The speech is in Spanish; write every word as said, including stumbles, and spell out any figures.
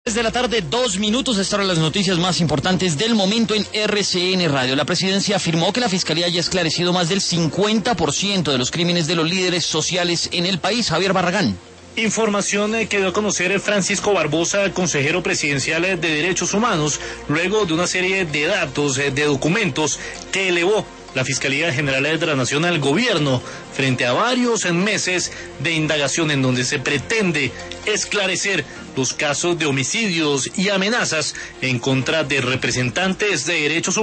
De la tarde, dos minutos, estas son las noticias más importantes del momento en R C N Radio. La presidencia afirmó que la Fiscalía ya ha esclarecido más del cincuenta por ciento de los crímenes de los líderes sociales en el país. Javier Barragán. Información que dio a conocer Francisco Barbosa, consejero presidencial de Derechos Humanos, luego de una serie de datos, de documentos que elevó la Fiscalía General de la Nación al gobierno frente a varios meses de indagación en donde se pretende esclarecer los casos de homicidios y amenazas en contra de representantes de derechos humanos.